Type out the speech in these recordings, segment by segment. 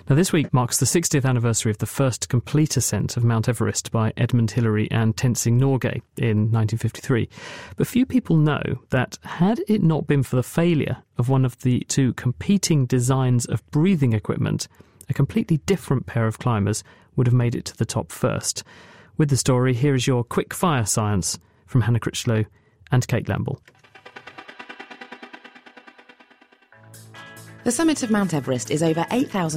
Now, this week marks the 60th anniversary of the first complete ascent of Mount Everest by Edmund Hillary and Tenzing Norgay in 1953. But few people know that had it not been for the failure of one of the two competing designs of breathing equipment, a completely different pair of climbers would have made it to the top first. With the story, here is your quick fire science from Hannah Critchlow and Kate Lamble. The summit of Mount Everest is over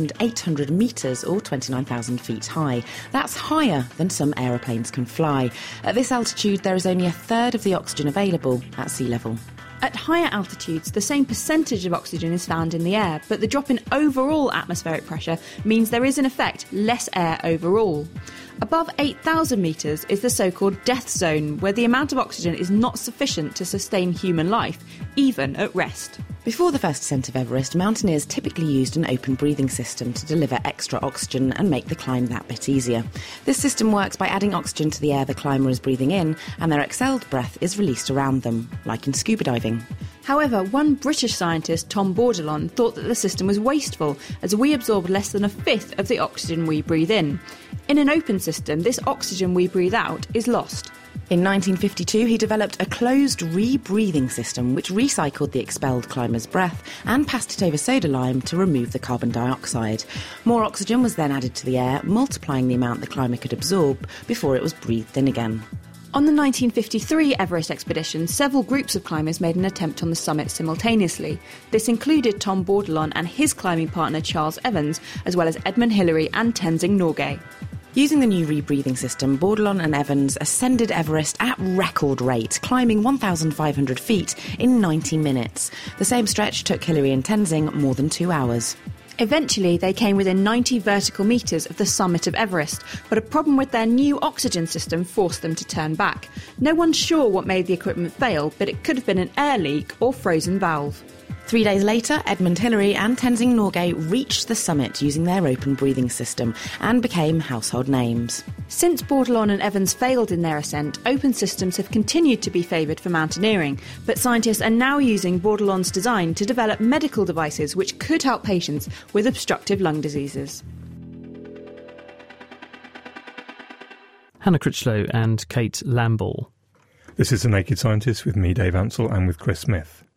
8,800 metres or 29,000 feet high. That's higher than some aeroplanes can fly. At this altitude, there is only a third of the oxygen available at sea level. At higher altitudes, the same percentage of oxygen is found in the air, but the drop in overall atmospheric pressure means there is, in effect, less air overall. Above 8,000 metres is the so-called death zone, where the amount of oxygen is not sufficient to sustain human life, even at rest. Before the first ascent of Everest, mountaineers typically used an open breathing system to deliver extra oxygen and make the climb that bit easier. This system works by adding oxygen to the air the climber is breathing in, and their exhaled breath is released around them, like in scuba diving. However, one British scientist, Tom Bordelon, thought that the system was wasteful, as we absorb less than a fifth of the oxygen we breathe in. In an open system, this oxygen we breathe out is lost. In 1952, he developed a closed rebreathing system which recycled the expelled climber's breath and passed it over soda lime to remove the carbon dioxide. More oxygen was then added to the air, multiplying the amount the climber could absorb before it was breathed in again. On the 1953 Everest expedition, several groups of climbers made an attempt on the summit simultaneously. This included Tom Bordelon and his climbing partner Charles Evans, as well as Edmund Hillary and Tenzing Norgay. Using the new rebreathing system, Bordelon and Evans ascended Everest at record rate, climbing 1,500 feet in 90 minutes. The same stretch took Hillary and Tenzing more than 2 hours. Eventually, they came within 90 vertical metres of the summit of Everest, but a problem with their new oxygen system forced them to turn back. No one's sure what made the equipment fail, but it could have been an air leak or frozen valve. 3 days later, Edmund Hillary and Tenzing Norgay reached the summit using their open breathing system and became household names. Since Bordelon and Evans failed in their ascent, open systems have continued to be favoured for mountaineering, but scientists are now using Bordelon's design to develop medical devices which could help patients with obstructive lung diseases. Hannah Critchlow and Kate Lamble. This is The Naked Scientist with me, Dave Ansell, and with Chris Smith.